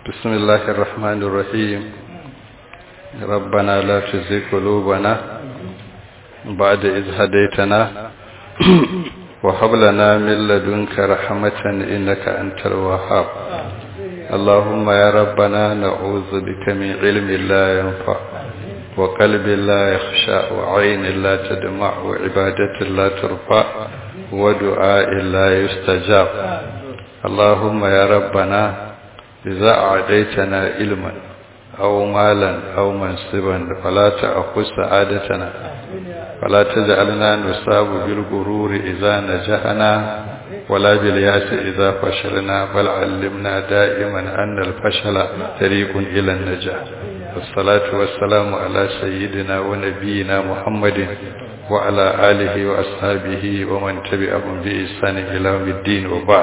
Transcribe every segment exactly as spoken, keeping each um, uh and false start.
بسم الله الرحمن الرحيم. ربنا لا تزغ قلوبنا بعد إذ هديتنا وهب لنا من لدنك رحمة إنك أنت الوهاب. اللهم يا ربنا نعوذ بك من علم لا ينفع وقلب لا يخشع وعين لا تدمع وعبادة لا ترفع ودعاء لا يستجاب. اللهم يا ربنا إذا أعطيتنا علما أو مالا أو منصبا فلا تأخذ سعادتنا ولا تجعلنا نصاب بالغرور إذا نجحنا ولا بالياس إذا فشلنا بل علمنا دائما أن الفشل طريق إلى النجاح. والصلاة والسلام على سيدنا ونبينا محمد وعلى آله وأصحابه ومن تبعهم بإحسان إلى يوم الدين وبعد.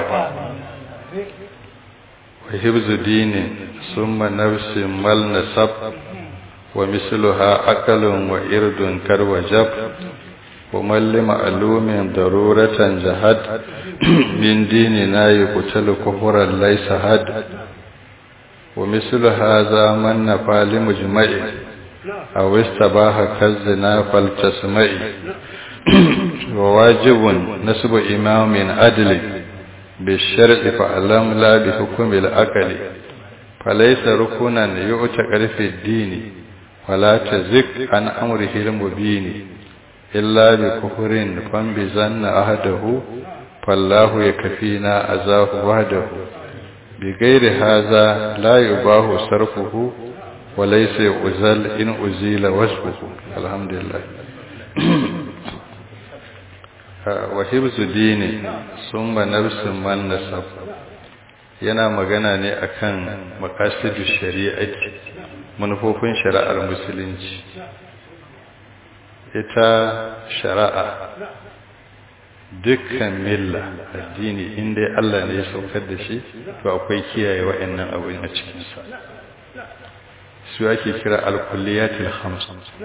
وحفظ دين ثم نفس مل نسب ومثلها أكل وإرد كروجب ومن لمعلوم ضرورة جهد من ديننا يقتل كفرا ليس هد. ومثل هذا من نفى لمجمع أو استباح كالزنا فلتسمع. وواجب نسب إمام عدل بالشرع فألم لا بحكم الأقل فليس ركنا يعتقد في الدين ولا تزك عن أمره المبين إلا بكفر فانبذن أهده فالله يكفينا أذاه وحده. بغير هذا لا يباه صرفه وليس يؤذل إن أزيل وصفه. الحمد لله. وحفظ ديني ثم نفس من نسب yana magana ne akan maqasidu shari'ati, manufofin shari'ar musulunci. Ita shari'a dukkan milla addini inda Allah ne ya saukar da shi to akwai kiyaye wa'annan abin a cikin sa. Su ake kira al-kulliyatul khams,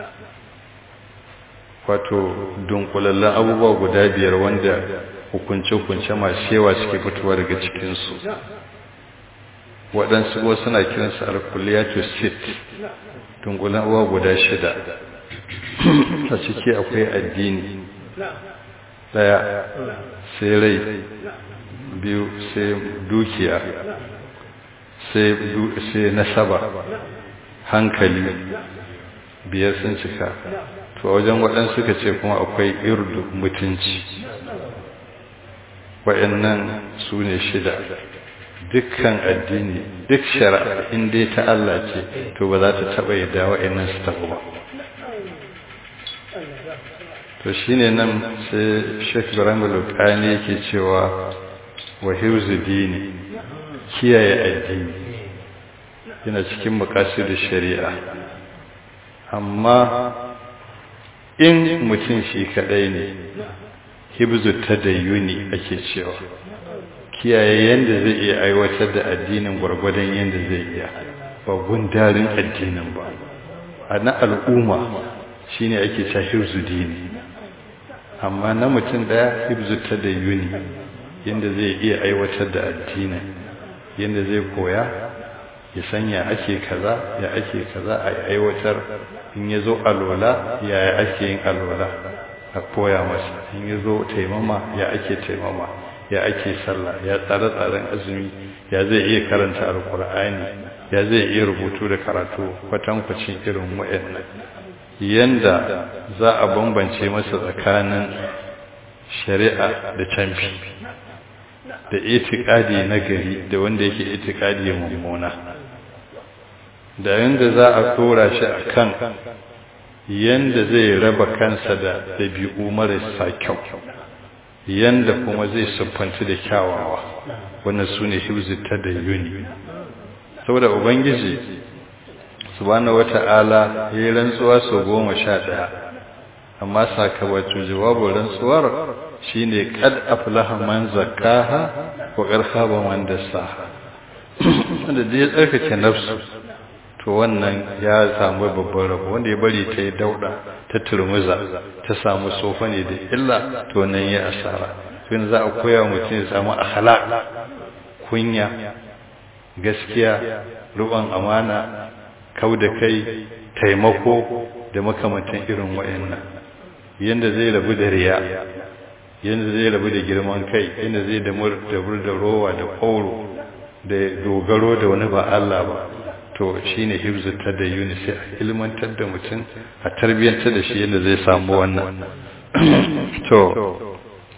wato dunkulallen abubuwa guda biyar wanda hukunce-hukunce masu yawa suke fitowa daga cikinsu. Waɗansu kuma suna kiransu al-kulliyatu sit, dunkulallen abubuwa guda shida. A ciki akwai addini ɗaya, sai rai biyu, sai dukiya, sai nasaba, hankali, biyar sun cika. To wajen waɗansu suka ce kuma akwai irdu, mutunci. Waɗannan su ne shida. Dukkan addini, duk shari'a in dai ta Allah ce to ba za ta taɓa yadda waɗannan su taɓa ba. To shine nan sai Sheikh Ibrahim Al-Qani yake cewa wa hifzu dini, kiyaye addini yana cikin maqasidish shari'a. Amma in mutum shi kadai ne, hibzu tadayyuni ake cewa, kiyaye yanda zai iya aiwatar da addinin gwargwadon yanda zai iya, ba gundarin addinin ba. A na al'umma shine ake cewa hibzu dini, amma na mutum daya hibzu tadayyuni, yanda zai iya aiwatar da addinin, yanda zai koya ya sanya ake kaza ya ake kaza a aiwatar. In ya zo alwala ya ake yin alwala a koya masa. In ya zo taimama ya ake taimama, ya ake sallah, ya tsare-tsaren azumi, ya zai iya karanta alkur'ani, ya zai iya rubutu da karatu kwatankwacin irin wa'annan. Yanda za a bambance masa tsakanin shari'a da canfi, da itikadi na gari da wanda yake itikadi mummuna, da yanda za a tura shi a kan yanda zai raba kansa da ɗabi'u marasa kyau, yanda kuma zai siffanci da kyawawa. Wannan su ne hibzu tadayyuni. Saboda Ubangiji subhanahu wata'ala ya yi rantsuwa sau goma sha ɗaya, amma sakamakon jawabin rantsuwar shine qad aflaha man zakkaha wa qad khaba man dassaha. Wanda da ya tsarkake nafsu to wannan ya samu babban rabo. Wanda ya bari ta yi dauda, ta turmuza, ta samu sofa ne da illa, to nan ya asara. To yanzu za a koya mutum ya samu akhlaq, kunya, gaskiya, ruwan amana, kau da kai, taimako da makamantan irin wayannan. Yanda zai rabu da riya, yanda zai rabu da girman kai, yanda zai da mur da rowa da kauro da dogaro da wani ba Allah ba. To shine hifzu tadayyuni, sai a ilmantar da mutum, a tarbiyantar da shi yanda zai samu wannan. To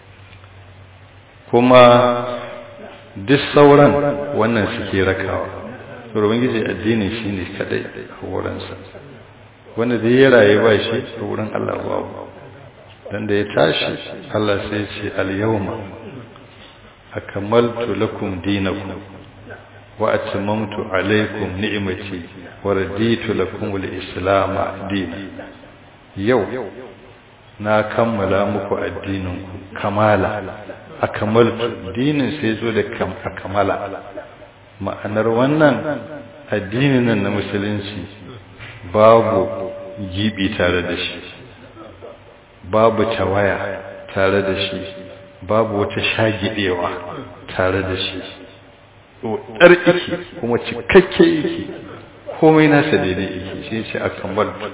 kuma duk sauran wannan suke rakawa. To ubangiji addinin shine kadai a wurinsa. Wanda da ya rayu ba shi a wurin Allah babu. Dan da ya tashi Allah sai ya ce al-yawma akmaltu lakum dinakum wa atmamtu alaykum ni'mati wa raditu lakum al-islam dinan. Yau na kammala muku addininku kamala, akmaltu dinin sai zo da kam kamala. Ma'anar wannan addinin nan na musulunci babu gibi tare da shi, babu tawaya tare da shi, babu wata shagidewa tare da shi. Ɗar iki kuma cikakke iki, komai nasa daidai iki, shi ce akmaltu.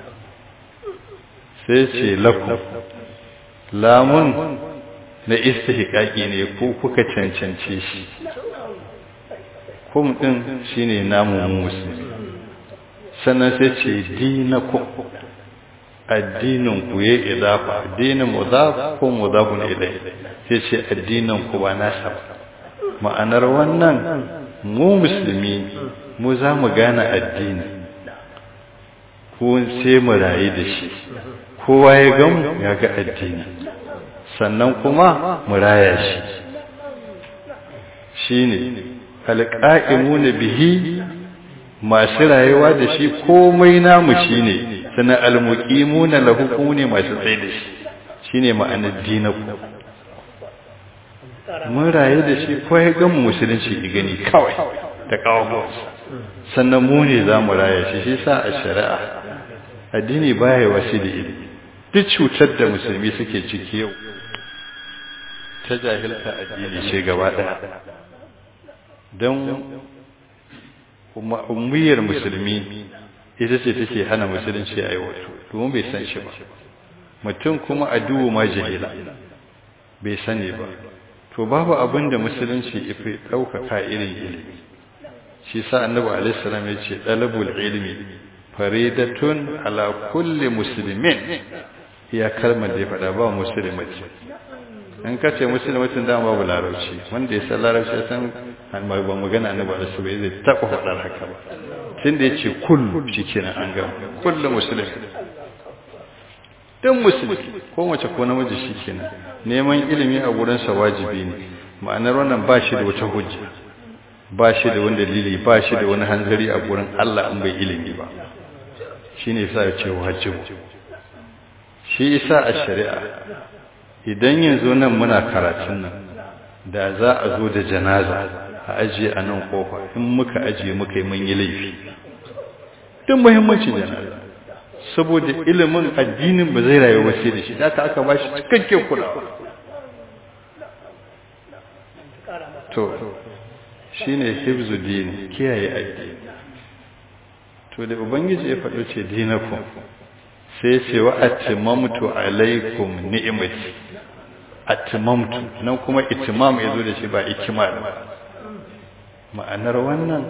Sai ce lakum, lamun na istihqaqi ne ko kuka cancance shi. Kum din shine namu musulmi. Sannan sai ce dinakum, addinin ku yayi idafa, addinin mudaf ko mudafun ilayhi. Sai ce addinin ku ba nasa ba. Ma'anar wannan mu musulmi mu za mu gane addini, ko sai mu rayu da shi. Kowa ya gamu ya ga addini, sannan kuma mu raya shi. Shine alqa'imuna bihi, masu rayuwa da shi, komai namu shine. Sannan almuqimuna lahu, kune masu tsaye da shi. Shine ma'anar dinaku. Mun rayu da shi, ko ya gamu musulunci ki gani kawai da kawo. Sannan mu ne za mu raya shi. Shi sa a shari'a addini baya wasi da ilimi. Duk cutar da musulmi suke ciki yau ta jahilta addini ce gaba ɗaya. Don kuma ummiyar musulmi ita ce take hana musulunci a aiwato, domin bai san shi ba. Mutum kuma aduwu ma jahila bai sani ba. To babu abin da musulunci ifi ɗaukaka irin ilimi. Shi sa annabi alaihi salam ya ce ɗalabul ilmi faridatun ala kulli muslimin. Ya kalmar da ya faɗa ba musulmaci. In ka ce musulmacin dama babu larabci, wanda ya san larabci ya san ba magana annabi da su bai zai taɓa faɗar haka ba. Tun da ya ce kullu shi kenan an gama, kullu musulmi. Dan musulmi ko mace ko namiji shi kenan. Neman ilimi a gurinsa wajibi ne. Ma'anar wannan ba shi da wata hujja, ba shi da wani dalili, ba shi da wani hanzari a gurin Allah in bai ilimi ba. Shine yasa ya ce wajibi. Shi isa a shari'a idan yanzu nan muna karatun nan da za a zo da janaza a ajiye a nan kofa, in muka ajiye muka yi mun yi laifi. Don muhimmancin janaza, saboda ilimin addinin ba zai rayu wace da shi, da aka ba shi cikakken kulawa. To shine hifzu dini, kiyaye addini. To da ubangiji ya faɗo ce dinakum, sai ce wa atimamtu alaikum ni'imati. Atimamtu nan kuma itimam yazo da shi ba ikmal ba. Ma'anar wannan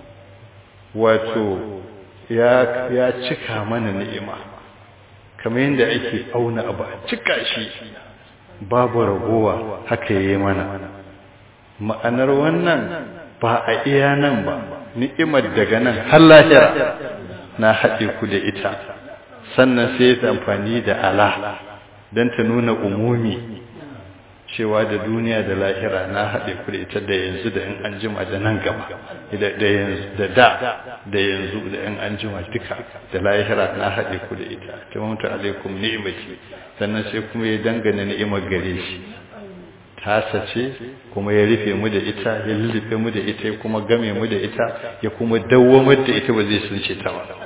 wato ya ya cika mana ni'ima, kamar yadda ake auna abu a cika shi babu ragowa, haka yayi mana. Ma'anar wannan ba a iya nan ba, ni'imar daga nan har lahira na haɗe ku da ita. Sannan sai ta amfani da ala don ta nuna umumi cewa da duniya da lahira na haɗe ku da ita, da yanzu da in an jima da nan gaba, da yanzu da da da yanzu da in an jima duka da lahira na haɗe ku da ita. Ta mutu alaikum ni'imati. Sannan sai kuma ya dangana ni'imar gare shi, tasa ce kuma ya rufe mu da ita, ya lullufe mu da ita, ya kuma game mu da ita, ya kuma dawwamar da ita, ba zai sunce ta ba.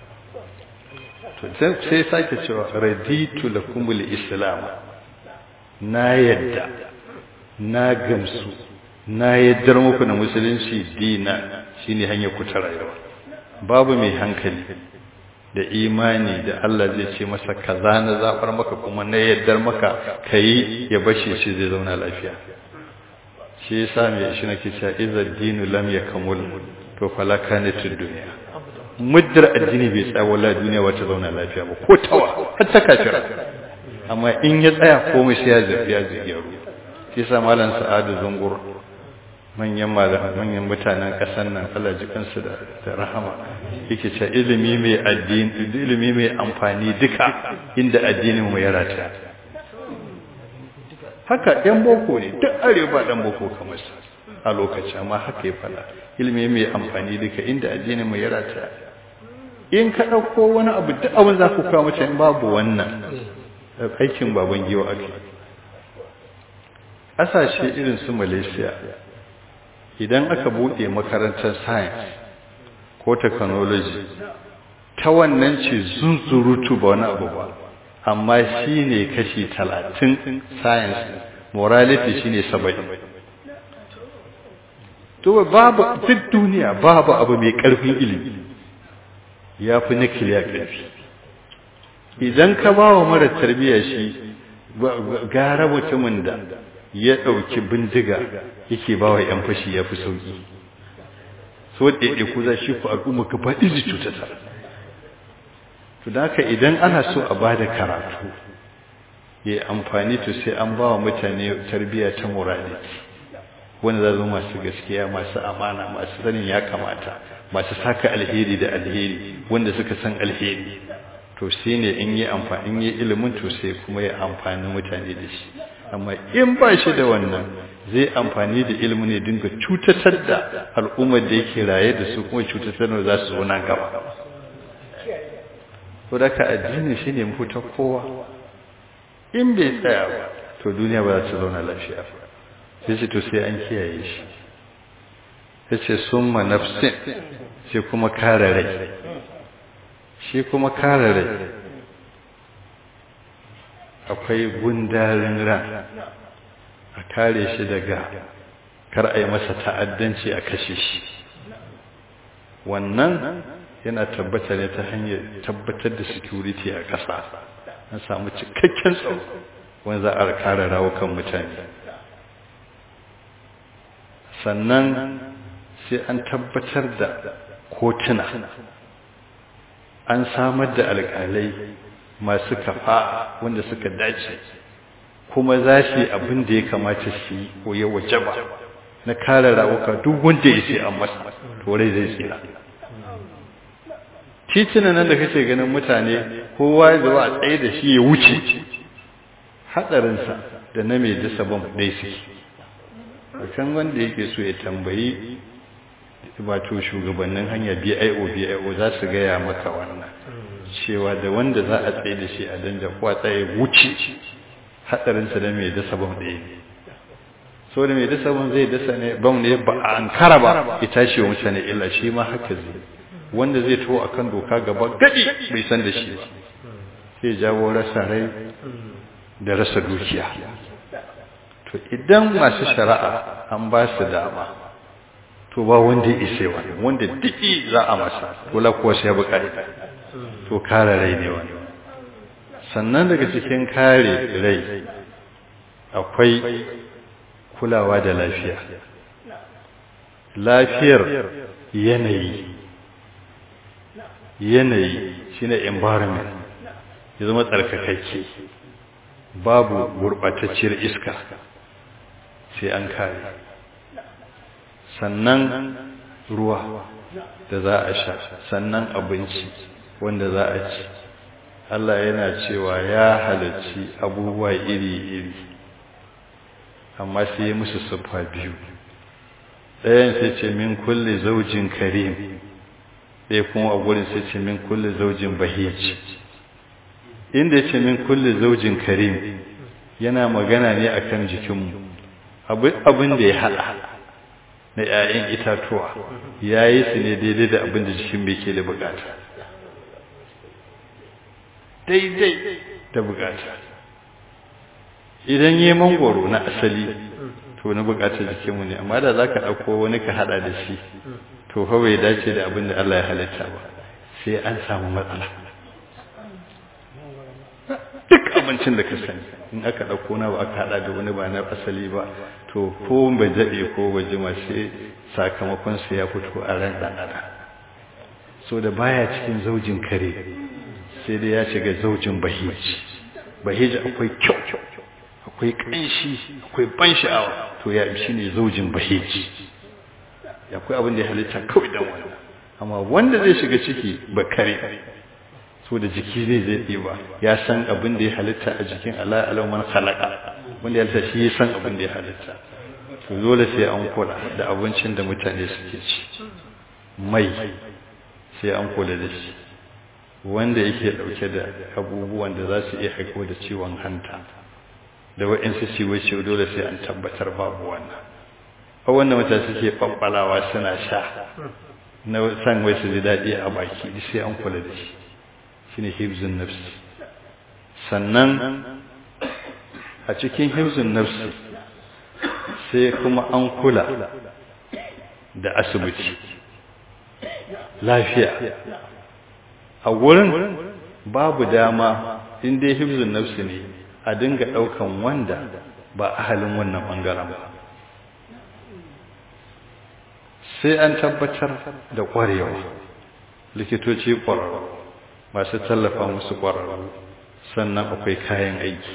Sai sake cewa raditu lakumul islam, na yadda, na gamsu na yaddar muku da musulunci dina shine hanyar ku ta rayuwa. Babu mai hankali da imani da Allah zai ce masa kaza na zafar maka kuma na yaddar maka kai ya bashe shi zai zauna lafiya. Shi yasa me shi nake cewa idza dinu lam yakamul to falaka ne tun duniya. Muddar addini bai tsaya wallahi duniya wata zauna lafiya ba ko tawa har ta kafira. Amma in ya tsaya komai sai ya zafi ya ziyaru. Shi yasa malam Sa'adu Zungur manyan malaman manyan mutanen kasar nan Allah ji kansu da, da rahama yake cewa ilimi mai addini ilimi mai amfani duka inda addinin mu ya rata. Haka ɗan boko ne duk arewa ɗan boko kamar sa a lokaci amma haka ya fada ilimi mai amfani duka inda addinin mu ya rata. In ka ɗauko wani abu duk abin za ku kawo mutane babu wannan aikin baban giwa ake. Ƙasashe irin su Malaysia idan aka buɗe makarantar science ko technology ta wannan ce zunzurutu ba wani abu ba amma shi ne kashi talatin science morality shi ne saba'in. To babu duk duniya babu abu mai ƙarfin ilimi ya fi nukiliya ƙarfi. Idan ka ba wa mara tarbiyya shi gara mutumin da ya ɗauki bindiga yake ba wa ‘yan fashi ya fi sauƙi. So ɗaiɗe ku za shi ku al'umma ka faɗi zai cutata. To da haka idan ana so a ba da karatu ya yi amfani to sai an ba wa mutane tarbiyya ta morality wanda za zama masu gaskiya masu amana masu sanin ya kamata masu saka alheri da alheri wanda suka san alheri. To shi ne in yi amfani in yi ilimin to sai kuma ya amfani mutane da shi. Amma in ba shi da wannan zai amfani da ilimi ne dinga cutatar da al'ummar da yake raye da su kuma cutatar da za su zo nan gaba. Ko da ka addini shi ne mafitar kowa. In bai tsaya ba to duniya ba za ta zauna lafiya ba. Sai ce to sai an kiyaye shi. Sai ce summa nafsin sai kuma kare rai. Shi kuma kare rai akwai gundarin ran a kare shi daga kar a yi masa ta'addanci a kashe shi. Wannan yana tabbata ne ta hanyar tabbatar da security a ƙasa an samu cikakken tsaro wanda za a kare rawukan mutane. Sannan sai an tabbatar da kotuna an samar da alƙalai masu kafa wanda suka dace kuma za su yi abin da ya kamata su yi ko ya wajaba na kare rawuka duk wanda ya ce an masa to rai zai tsira. Titunan nan da kake ganin mutane kowa ya zuwa a tsaye da shi ya wuce hadarinsa da na mai dasa bam dai suke. Kan wanda yake so ya tambayi wato shugabannin hanya B I O B I O za su gaya maka wannan cewa da wanda za a tsaye da shi a danja ko a tsaye wuce hadarinsa da mai dasa bam ɗaya ne. So da mai dasa bam zai dasa ne bam ne ba a ankara ba ya tashi wa mutane illa shi ma haka zai wanda zai to akan doka gaba gadi bai san da shi ba sai jawo rasa rai da rasa dukiya. To idan masu shari'a an ba su dama to ba wanda ya isa wani wanda diki za a masa dole kuwa sai bukari to kare rai ne wani. Sannan daga cikin kare rai akwai kulawa da lafiya. Lafiyar yanayi yanayi shine environment ya zama tsarkakakke babu gurbatacciyar iska sai an kare. Sannan ruwa da za a sha sannan abinci wanda za a ci. Allah yana cewa ya halarci abubuwa iri-iri amma sai ya musu siffa biyu. Ɗayan sai ce min kulli zaujin karim ɗaya kuma a gurin sai ce min kulli zaujin bahij. Inda ya ce min kulli zaujin karim yana magana ne akan jikinmu abin da ya haɗa na ‘ya'yan itatuwa ya yi su ne daidai da abin da jikin bai ke da bukata daidai da bukata. Idan yi mangoro na asali to na bukatar jikinmu ne amma da za ka ɗauko wani ka haɗa da shi to fa bai dace da abin da Allah ya halitta ba sai an samu matsala duk abincin da ka sani in aka ɗauko na ba aka haɗa da wani ba na asali ba to ko ba jaɗe ko ba jima sai sakamakon sa ya fito a ran ɗan adam so da baya cikin zaujin kare sai dai ya shiga zaujin bahiji bahiji akwai kyau akwai kanshi akwai ban sha'awa to ya shi ne zaujin bahiji akwai abin da ya halitta kawai dan wannan amma wanda zai shiga ciki ba kare so da jiki zai zai ɗiba ya san abin da ya halitta a jikin Allah alaman khalaqa wanda ya halitta shi ya san abin da ya halitta to dole sai an kula da abincin da mutane suke ci mai sai an kula da shi wanda yake dauke da abubuwan da za su iya haifar da ciwon hanta da wa'insu ciwo-ciwo dole sai an tabbatar babu wannan a wannan mutane suke ɓanɓalawa suna sha na san wai su ji daɗi a baki sai an kula da shi shi ne hibzun nafsi sannan a cikin hibzun nafsi sai kuma an kula da asibiti lafiya a wurin babu dama inda hibzun nafsi ne a dinga ɗaukan wanda ba ahalin wannan ɓangaren ba sai an tabbatar da ƙwarewa likitoci ƙwararru masu tallafa musu ƙwararru sannan akwai kayan aiki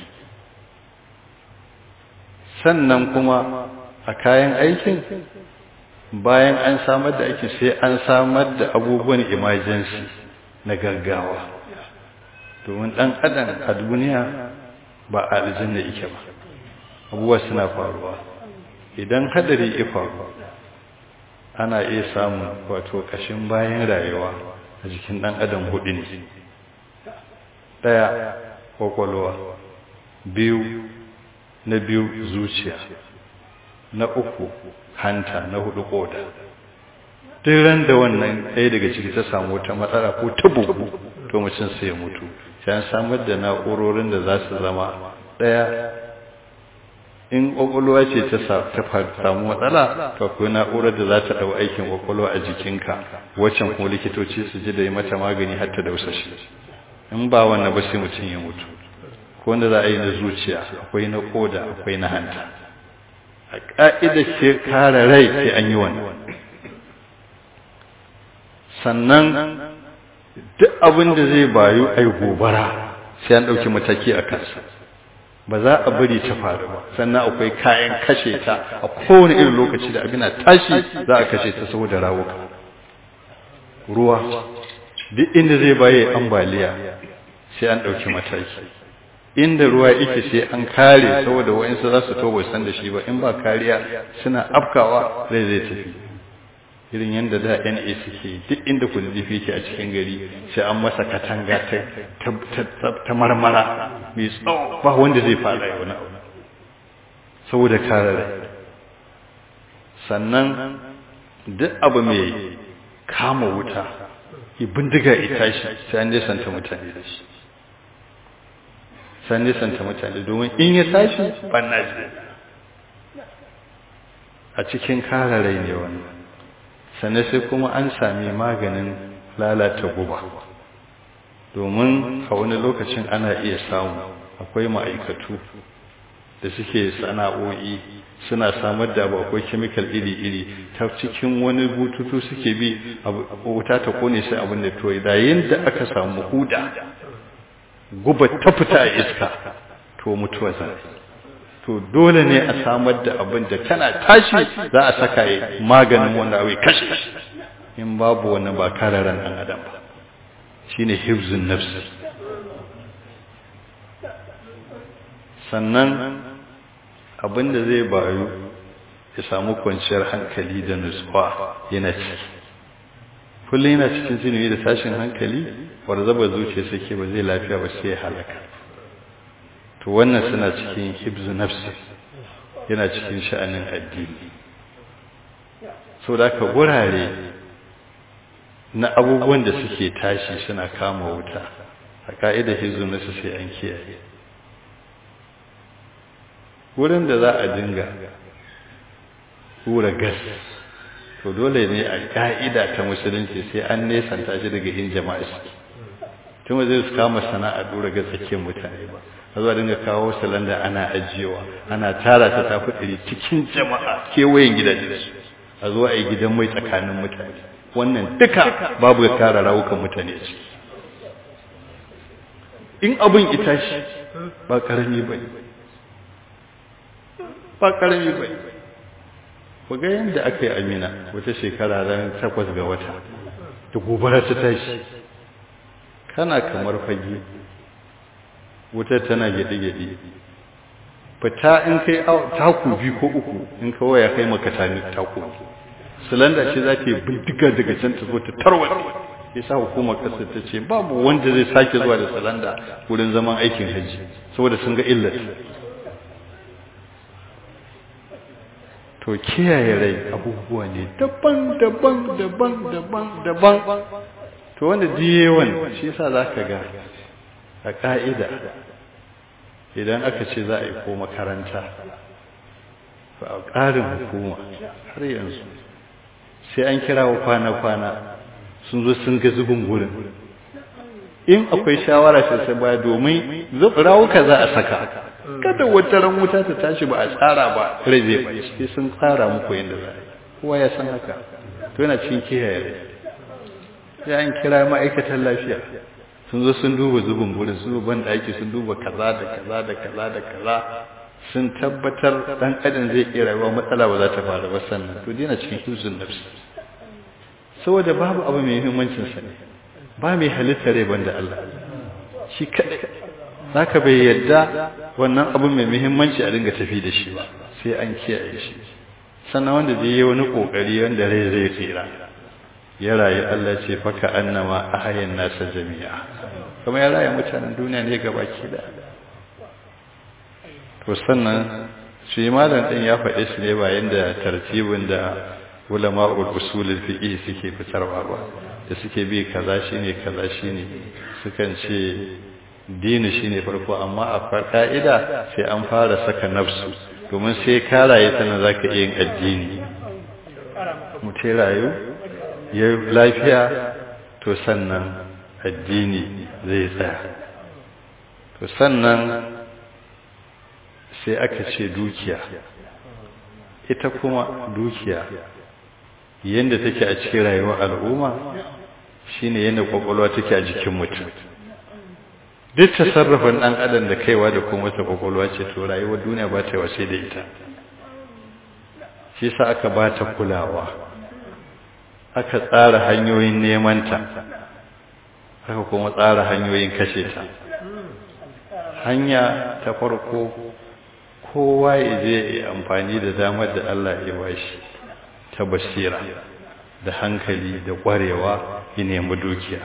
sannan kuma a kayan aikin bayan an samar da aiki sai an samar da abubuwan emergency na gaggawa domin ɗan adam a duniya ba a aljanna yake ba abubuwa suna faruwa idan hadari ya faru ana iya samun wato kashin bayan rayuwa a jikin ɗan adam hudu ne ɗaya kwakwalwa biyu na biyu zuciya na uku hanta na hudu koda duk ran da wannan ɗaya daga ciki ta samu wata matsala ko ta bugu to mutum sai ya mutu sai an samar da na'urorin da za su zama ɗaya in ƙwaƙwalwa ce ta samu matsala to akwai na'urar da za ta ɗau aikin ƙwaƙwalwa a jikinka waccan kuma likitoci su ji da yi mata magani har ta dausa shi in ba wannan ba sai mutum ya mutu ko wanda za a yi na zuciya akwai na koda akwai na hanta a ƙa'idar ke kare rai sai an yi wannan sannan duk abin da zai bayu ai gobara sai an ɗauki mataki a kansa ba za a bari ta faru ba sannan akwai kayan kashe ta a kowane irin lokaci da abin tashi za a kashe ta saboda rawuka ruwa duk inda zai baye ambaliya sai an ɗauki mataki inda ruwa yake sai an kare saboda wa'insu za su to san da shi ba in ba kariya suna afkawa zai zai tafi irin yadda da N A suke duk inda kududdufi ke a cikin gari sai an masa katanga ta marmara mai tsawo ba wanda zai fada yau na saboda kare rai sannan duk abu mai kama wuta bindiga ita shi sai an nesanta mutane da shi sai an nesanta mutane domin in ya tashi banna ji a cikin kare rai ne wannan sannan sai kuma an sami maganin lalata guba domin a wani lokacin ana iya samu akwai ma'aikatu da suke sana'o'i suna samar da abu akwai chemical iri-iri ta cikin wani bututu suke bi wuta ta kone sai abin da toyi da yadda aka samu huda guba ta fita a iska to mutuwa zai to dole ne a samar da abin da tana tashi za a saka maganin wanda abai kashe in babu wani ba kare ran ɗan adam ba shine hifzun nafsi sannan abin da zai bayu ya samu kwanciyar hankali da nutsuwa yana ciki kullum yana cikin zinuyi da tashin hankali warzaba zuciya sake ba zai lafiya ba sai ya halaka to wannan suna cikin hibzu nafsi yana cikin sha'anin addini so da ka gurare na abubuwan da suke tashi suna kama wuta a ka'idar hibzu nafsi sai an kiyaye wurin da za a dinga hura gas to dole ne a ka'ida ta musulunci sai an nesanta shi daga yin jama'a shi tun zai su kama sana'a dura gas tsakiyar mutane ba a zuwa dinga kawo salanda ana ajiyewa ana tara ta tafi ɗari cikin jama'a kewayen gidajen su a zuwa a yi gidan mai tsakanin mutane wannan duka babu ya kara rawukan mutane ciki in abin ita shi ba karami ba ba karami ba ku ga yadda aka yi amina wata shekara ran takwas ga wata da gobara ta tashi kana kamar fage wutar tana gyaɗe-gyaɗe fita in kai taku biyu ko uku in kawai ya kai maka tani taku silanda ce za ta yi bindiga daga can ta zo ta tarwata ya sa hukumar ƙasar ta ce babu wanda zai sake zuwa da silanda wurin zaman aikin hajji saboda sun ga illar to kiyaye rai abubuwa ne daban daban daban daban daban to wanda diyewan shi yasa zaka ga a ka'ida idan aka ce za a yi ko makaranta ba a ƙarin hukuma har yanzu sai an kira wa kwana-kwana sun zo sun ga zubin gurin in akwai shawara sosai ba domin rawuka za a saka kada wata ran wuta ta tashi ba a tsara ba rai zai bai sai sun tsara muku yadda za a yi kowa ya san haka to yana cikin kiyaye ya an kira ma'aikatan lafiya sun zo sun duba zubin gurin su ban daki sun duba kaza da kaza da kaza da kaza sun tabbatar dan adam zai iya rayuwa matsala ba za ta faru ba sannan to dina cikin hizbun nafsi saboda babu abu mai muhimmancin sa ne ba mai halitta rai banda Allah shi kadai zaka bai yadda wannan abu mai muhimmanci a dinga tafi da shi ba sai an kiyaye shi sannan wanda zai yi wani kokari wanda rai zai tsira ya rayu Allah ce faka annama ahayan nasa jami'a kuma ya rayu mutanen duniya ne gabaki da to sannan shi malam din ya faɗe shi ne bayan da tartibin da ulama'ul usul al-fiqh suke fitarwa ba da suke bi kaza shine kaza shine sukan ce dini shine farko amma a farka'ida sai an fara saka nafsu domin sai ka rayu tana zaka yin addini mutai rayu ya lafiya to sannan addini zai tsaya to sannan sai aka ce dukiya ita kuma dukiya yanda take a cikin rayuwar al'umma shine yanda kwakwalwa take a jikin mutum duk tasarrufin dan adam da kaiwa da kuma wata kwakwalwa ce to rayuwar duniya ba ta wace da ita shi sa aka ba ta kulawa aka tsara hanyoyin neman ta aka kuma tsara hanyoyin kashe ta hanya ta farko kowa ya je amfani da damar da Allah ya bashi ta basira da hankali da kwarewa ya nemi dukiya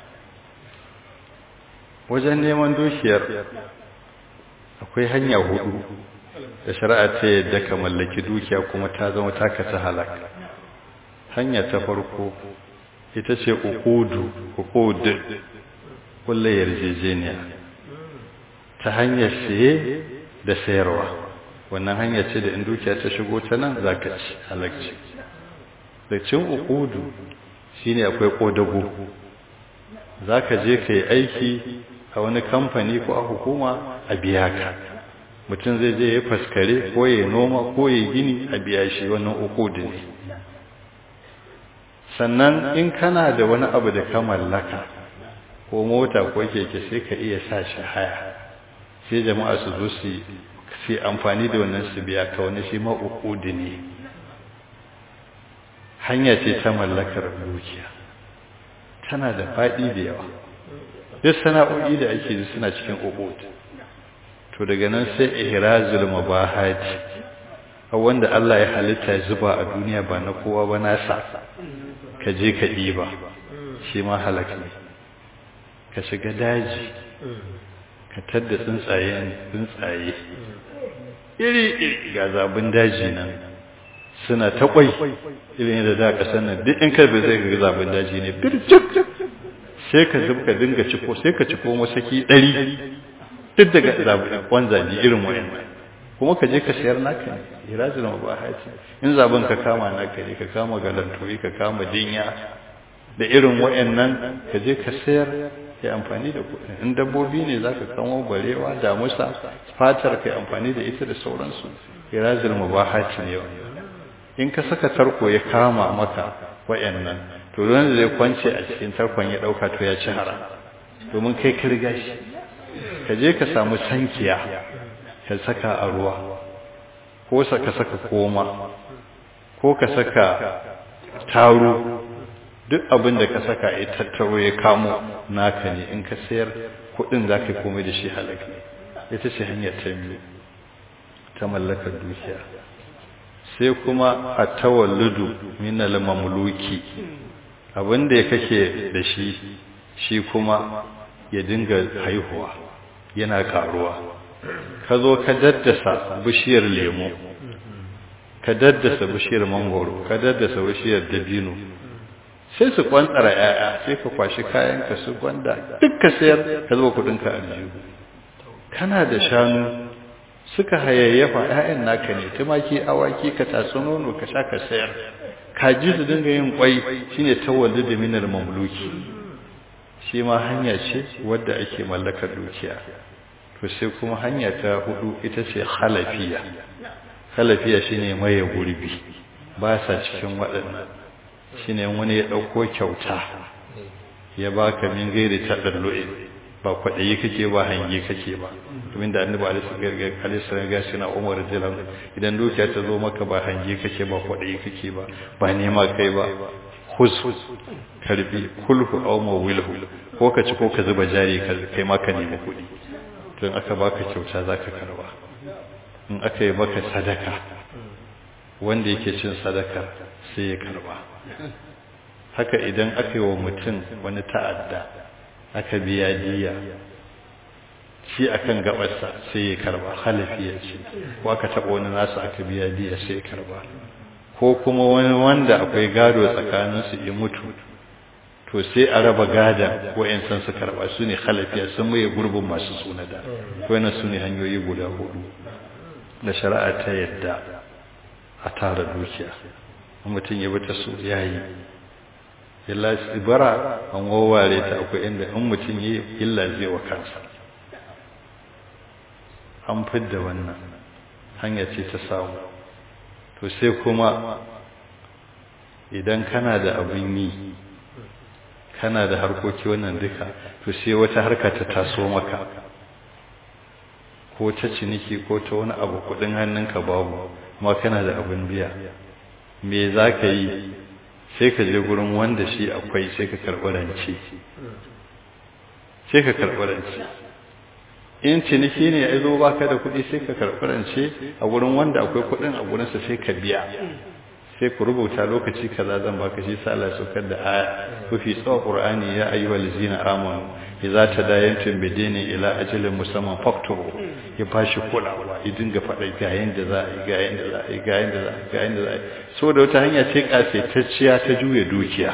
wajen neman dukiyar akwai hanya hudu da shari'a ta yadda ka mallaki dukiya kuma ta zama taka ta halaka hanya ta farko ita ce uqudu uqud kullu yarjejeniya ta hanyar siye da sayarwa wannan hanya ce da in dukiya ta shigo ta nan zaka ci halacci da cin uqudu shine akwai kodago zaka je kai aiki a wani kamfani ko a hukuma a biya ka mutum zai je ya faskare ko ya noma ko ya gini a biya shi wannan uqudu ne sannan in kana da wani abu da ka mallaka ko mota ko keke sai ka iya sa shi haya sai jama'a su zo su yi amfani da wannan su biya ka wani shi ma uqudu ne hanya ce ta mallakar dukiya tana da faɗi da yawa duk sana'o'i da ake yi suna cikin uqud to daga nan sai ihrazul mubahat wanda Allah ya halitta zuba a duniya ba na kowa ba nasa ka je ka diba shi ma halaka ne ka shiga daji ka tadda tsuntsaye tsuntsaye iri iri ga zabin daji nan suna ta kwai irin da da kasan nan duk in karbe zai ga zabin daji ne birjik sai ka zubka dinga ciko sai ka ciko masaki ɗari duk daga zabin wanzaji irin wayannan kuma ka je ka sayar naka ne irajul mubahati in zaben ka kama naka ne ka kama galantoyi ka kama dinya da irin wayannan ka je ka sayar ya amfani da kuɗin in dabbobi ne zaka kamo barewa damusa fatar kai amfani da ita da sauransu irajul mubahati ne in ka saka tarko ya kama maka wayannan to wanda zai kwance a cikin tarkon ya dauka to ya ci haram domin kai ka riga shi ka je ka samu sankiya ka saka a ruwa ko ka saka koma ko ka saka taro duk abin da ka saka ya tattaro ya kamo naka ne in ka sayar kudin za ka komai da shi halaka ita ce hanyar ta biyu ta mallakar dukiya sai kuma a tawalludu min al-mamluki abinda ya kake da shi shi kuma ya dinga haihuwa yana karuwa ka zo ka daddasa bishiyar lemo ka daddasa bishiyar mangoro ka daddasa bishiyar dabino sai su kwantsara yaya sai ka kwashi kayan ka su gwanda duk ka sayar ka zo kudin ka aljihu kana da shanu suka hayayyafa ƴaƴan naka ne tumaki awaki ka tatsu nono ka sha ka sayar kaji su dinga yin kwai shine tawallu da minar mamluki shi ma hanya ce wadda ake mallakar dukiya to sai kuma hanya ta hudu ita ce khalafiya khalafiya shine maye gurbi ba sa cikin waɗannan shine wani ya dauko kyauta ya baka min gairi tadallu'i ba kwadayi kake ba hange kake ba domin da annabi alaihi salam ga shi na Umar radiyallahu idan dukiya ta zo maka ba hange kake ba kwadayi kake ba ba nema kai ba khuz karbi kulhu aw mawilhu ko ka ci ko ka zuba jari kai ma ka nemi kudi to in aka baka kyauta zaka karba in aka yi maka sadaka wanda yake cin sadaka sai ya karba haka idan aka yi wa mutum wani ta'adda aka biya diya shi akan gabarsa sai ya karba halafiya ce ko aka taba wani nasu aka biya diya sai ya karba ko kuma wani wanda akwai gado tsakanin su ya mutu to sai a raba gada ko yan san su karba su ne halafiya sun mai gurbin masu suna da wannan su ne hanyoyi guda hudu da shari'a ta yadda a tara dukiya mutum ya bi ta su yayi illa ibara an wawware ta akwai inda in mutum yi illa zai wa kansa an fidda wannan hanya ce ta samu to sai kuma idan kana da abin yi kana da harkoki wannan duka to sai wata harka ta taso maka ko ta ciniki ko ta wani abu kudin hannunka babu ma kana da abin biya me za ka yi sai ka je gurin wanda shi akwai sai ka karɓi rance sai ka karɓi rance in ciniki ne ya zo baka da kuɗi sai ka karɓi rance a gurin wanda akwai kuɗin a gurinsa sai ka biya sai ku rubuta lokaci kaza zan baka shi sa Allah saukar da aya kufi tsawa qur'ani ya ayyuhal ladzina amanu idza tadayantum bidini ila ajalin musamman faktubu ya bashi kulawa ya dinga faɗa ga yanda za a yi ga yanda za a yi ga yanda za a yi ga yanda za a yi so da wata hanya ce kasaitacciya ta juya dukiya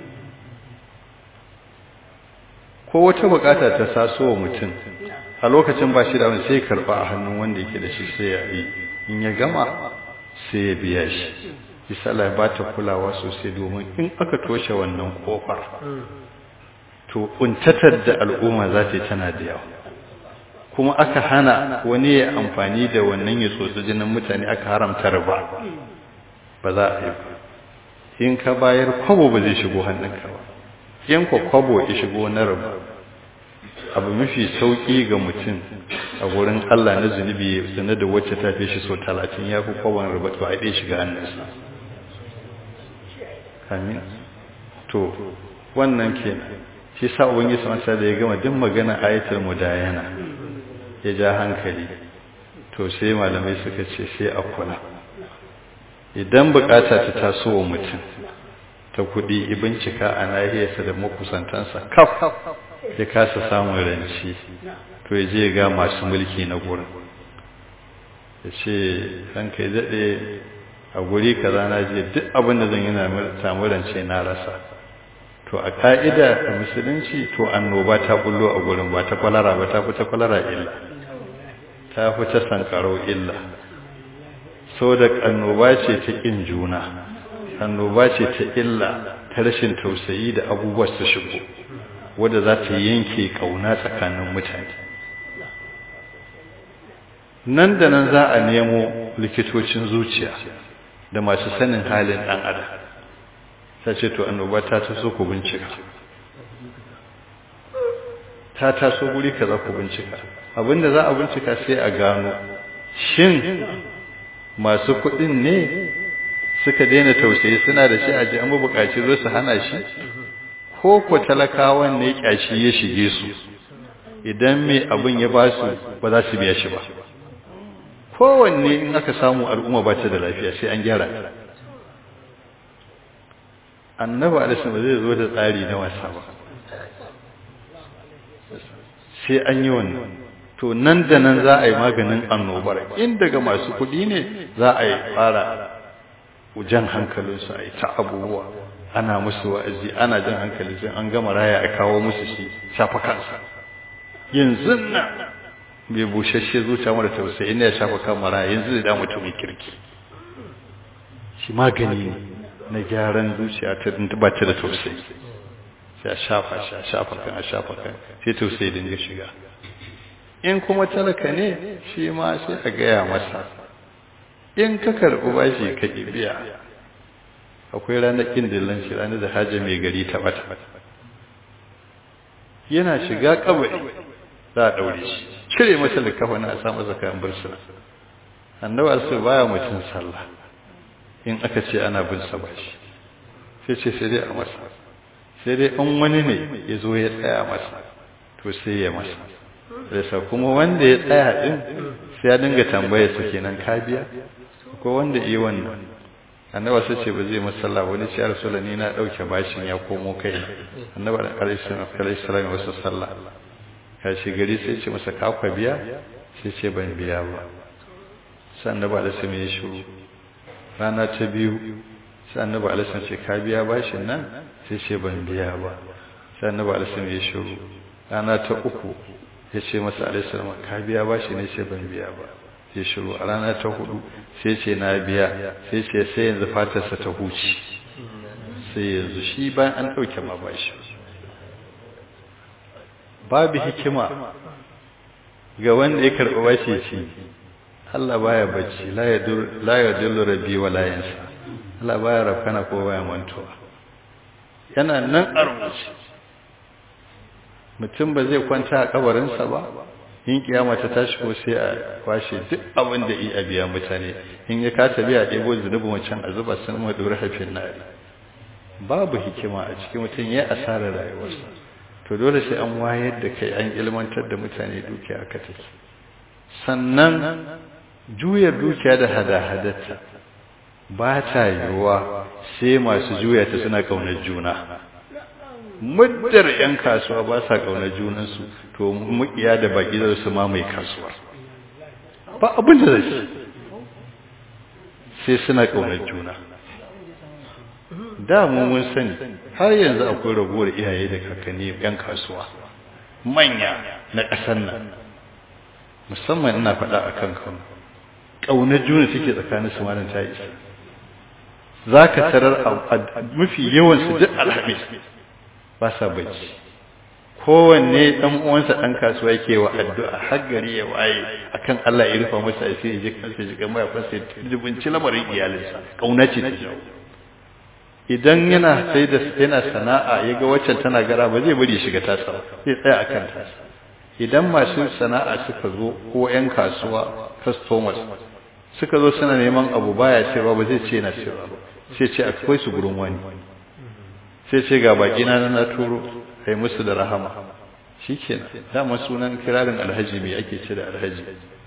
ko wata bukata ta saso wa mutum a lokacin ba shi da wani sai karba a hannun wanda yake da shi sai ya yi in ya gama sai ya biya shi isa Allah ba ta kulawa sosai domin in aka toshe wannan kofar to kuntatar da al'umma za ta yi tana da yawa kuma aka hana wani ya amfani da wannan ya tsotsi jinin mutane aka haramta riba ba za a yi in ka bayar kwabo ba zai shigo hannunka ba in ko kwabo ya shigo na riba abu mafi sauki ga mutum a gurin Allah na zunubi sanar da wacce ta fi shi so talatin ya fi kwabon riba to a ɗaya shiga hannunsa amin to wannan kenan shi sa ubangiji subhanahu da ya gama duk magana ayatul mudayana ya ja hankali to sai malamai suka ce sai a kula idan bukata ta taso wa mutum ta kudi ibincika a nahiyarsa da makusantansa kaf ya kasa samun ranci to ya je ga masu mulki na gurin ya ce ranka ya daɗe a guri kaza na je duk abin da zan yi na samu rance na rasa to a ka'ida a musulunci to annoba ta bullo a gurin ba ta kwalara ba ta fita kwalara illa ta fi ta sankarau illa so da annoba ce ta ƙin juna annoba ce ta illa ta rashin tausayi da abubuwa su shigo wadda za ta yanke ƙauna tsakanin mutane nan da nan za a nemo likitocin zuciya da masu sanin halin ɗan adam ta ce to annoba ta taso ku bincika ta taso guri kaza ku bincika abinda za a bincika sai a gano shin masu kuɗin ne suka daina tausayi suna da shi a ji an buƙaci zo su hana shi ko ko talakawan ne kyashi ya shige su idan mai abin ya ba su ba za su biya shi ba kowanne in aka samu al'umma ba ta da lafiya sai an gyara annabi alaihi ba zai zo da tsari na wasa ba sai an yi wannan to nan da nan za a yi maganin annobar in daga masu kuɗi ne za a yi fara jan hankalinsu a yi ta abubuwa ana musu wa'azi ana jan hankali sai an gama raya a kawo musu shi shafa kansa yanzu nan bai bushashe zuciya mara tausayi ne ya shafa kan maraya yanzu da mutumin kirki shi magani ne na gyaran zuciya ta ba ta da tausayi sai a shafa shi a shafa kan a shafa kan sai tausayi dinga shiga in kuma talaka ne shi ma sai a gaya masa in ka karɓi bashi ka biya akwai ranar kindillan shi ranar da hajji mai gari ta bata yana shiga kabari za a ɗaure shi cire masa likafa na a sa masa kayan bursuna annabi asu baya mutum sallah in aka ce ana bin sa bashi sai ce sai dai a masa sai dai in wani ne ya zo ya tsaya masa to sai ya masa sai kuma wanda ya tsaya din sai ya dinga tambaya sa kenan ka biya ko wanda yi wannan annabi sai ce ba zai musalla wani ce ya rasulullah ni na dauke bashin ya komo kai annabi alaihi salam wasu sallah kashi gari sai ce masa ka kwa biya sai ce ban biya ba sai annabi alaihi salam ya shiru rana ta biyu sai annabi alaihi salam ce ka biya bashin nan sai ce ban biya ba sai annabi alaihi salam ya shiru rana ta uku ya ce masa alaihi salam ka biya bashi ne sai ban biya ba ya shiru a rana ta hudu sai ce na biya sai ce sai yanzu fatarsa ta huci sai yanzu shi bayan an ɗauke ma bashi babu hikima ga wanda ya karɓi bashi ce Allah baya bacci la ya dillu rabbi wa la yansa Allah baya rafkana ko baya mantuwa yana nan a rubuce mutum ba zai kwanta a kabarinsa ba in kiyama ta tashi ko sai a kwashe duk abin da yi a biya mutane in ya kata biya ɗebo zunubin wancan a zuba sun ma dora hafin nari babu hikima a cikin mutum ya asarar rayuwarsa to dole sai an wayar da kai an ilmantar da mutane dukiya aka take sannan juyar dukiya da hada-hadarta ba ta yiwuwa sai masu juya ta suna ƙaunar juna muddar 'yan kasuwa ba sa ƙaunar junansu to mukiya da baki da su mamaye kasuwa ba abin da zai sai suna ƙaunar juna da mu mun sani har yanzu akwai ragowar iyaye da kakanni 'yan kasuwa manya na ƙasar nan musamman ina faɗa a kan kanu ƙaunar juna suke tsakanin su malam ta isa za ka tarar a mafi yawansu duk alhamis ba sa bacci kowanne dan uwansa dan kasuwa yake wa addu'a har gari ya waye akan Allah ya rufa masa asiri ya ji kansa ji kamar ya fasa dubunci lamarin iyalinsa kauna ce ta jawo idan yana sai da yana sana'a yaga waccan tana gara ba zai bari ya shiga tasa ba zai tsaya akan tasa idan masu sana'a suka zo ko yan kasuwa customers suka zo suna neman abu baya cewa ba zai ce na cewa ba sai ce akwai su gurin wani sai ce ga baki na na turo kai musu da rahama shikenan dama sunan kirarin alhaji me ake ce da alhaji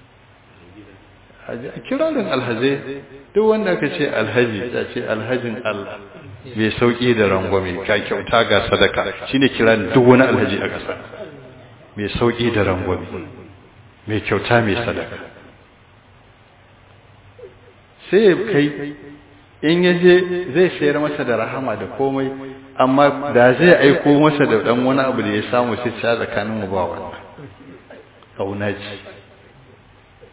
a kirarin alhaji duk wanda aka ce alhaji ta ce alhajin Allah mai sauki da rangwame ka kyauta ga sadaka shine kirarin duk wani alhaji a ƙasa mai sauki da rangwame mai kyauta mai sadaka sai kai in yaje zai sayar masa da rahama da komai amma da zai aiko masa da dan wani abu da ya samu sai ta tsakanin mu ba wannan kauna ce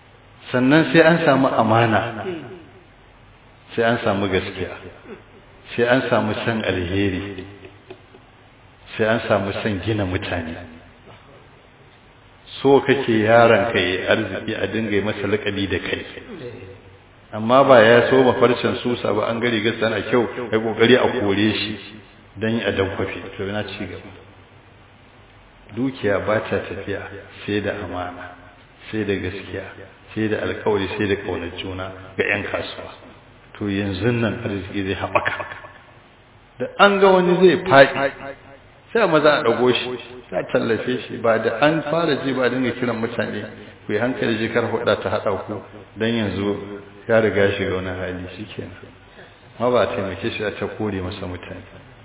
sannan sai an samu amana, sai an samu gaskiya, sai an samu san alheri, sai an samu san gina mutane. So kake yaron ka yi arziki a dinga masa laƙabi da kai, amma ba ya so mafarcin susa ba, an gari gasa na kyau kai kokari a kore shi don yi a dankwafe. To yana ci gaba. Dukiya ba ta tafiya sai da amana, sai da gaskiya, sai da alkawari, sai da kaunar juna ga 'yan kasuwa. To yanzu nan arziki zai haɓaka. Da an ga wani zai faɗi sai maza a ɗago shi, ta tallafe shi, ba da an fara ji ba dinga kiran mutane ku yi hankali jikar huɗa ta haɗa ku don yanzu ya riga shi ga wani hali shi kenan. Ma ba a taimake shi a ta kore masa mutane.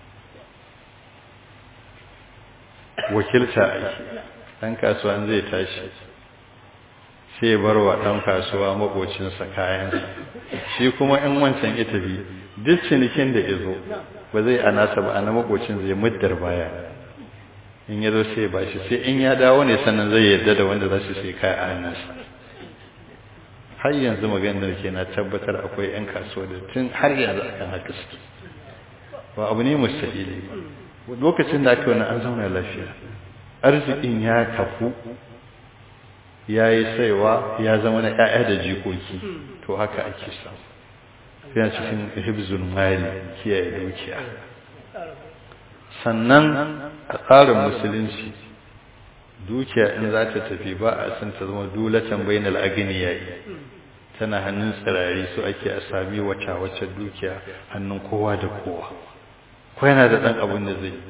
Wakilta aiki, ɗan kasuwa zai tashi sai ya bar wa ɗan kasuwa maƙocinsa kayansa, shi kuma in wancan ita bi duk cinikin da ya zo ba zai anasa ba, ana maƙocin zai muddar baya, in ya zo sai ba shi, sai in ya dawo ne sannan zai yarda da wanda za su sai kaya a hannunsa. Har yanzu maganar ke na tabbatar akwai 'yan kasuwa da tun har yanzu akan haka suke, ba abu ne mustahili ba. Lokacin da aka wani an zauna lafiya, arzikin ya kafu, ya yi saiwa, ya zama na 'ya'ya da jikoki, to haka ake samu. Yana cikin hibzul mali, kiyaye dukiya. Sannan a tsarin musulunci dukiya in za ta tafi ba a san ta zama dulatan bainal agniyayi, tana hannun tsirari, su ake a sami wata-wacce dukiya hannun kowa da kowa, ko yana da ɗan abin da zai.